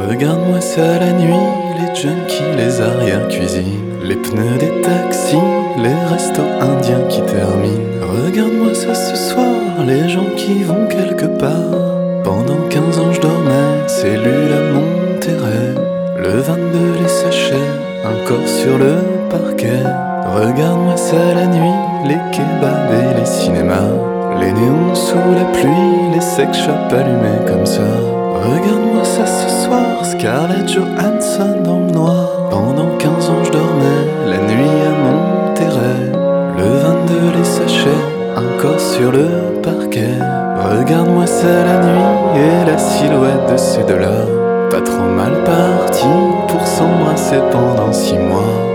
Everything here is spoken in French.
Regarde-moi ça la nuit, les junkies, les arrière-cuisines, les pneus des taxis, les restos indiens qui terminent. Regarde-moi ça ce soir, les gens qui vont quelque part. Pendant 15 ans je dormais, cellule à Monterrey. Le 22 les sachets, un corps sur le parquet. Regarde-moi ça la nuit, les kebabs et les cinémas, les néons sous la pluie, les sex shops allumés comme ça. Regarde-moi ça ce soir, Scarlett Johansson dans le noir. Pendant 15 ans je dormais, la nuit à Monterrey. Le 22 les sachets, un corps sur le parquet. Regarde-moi ça la nuit et la silhouette de ces deux-là. Pas trop mal parti pour s'embrasser pendant 6 mois.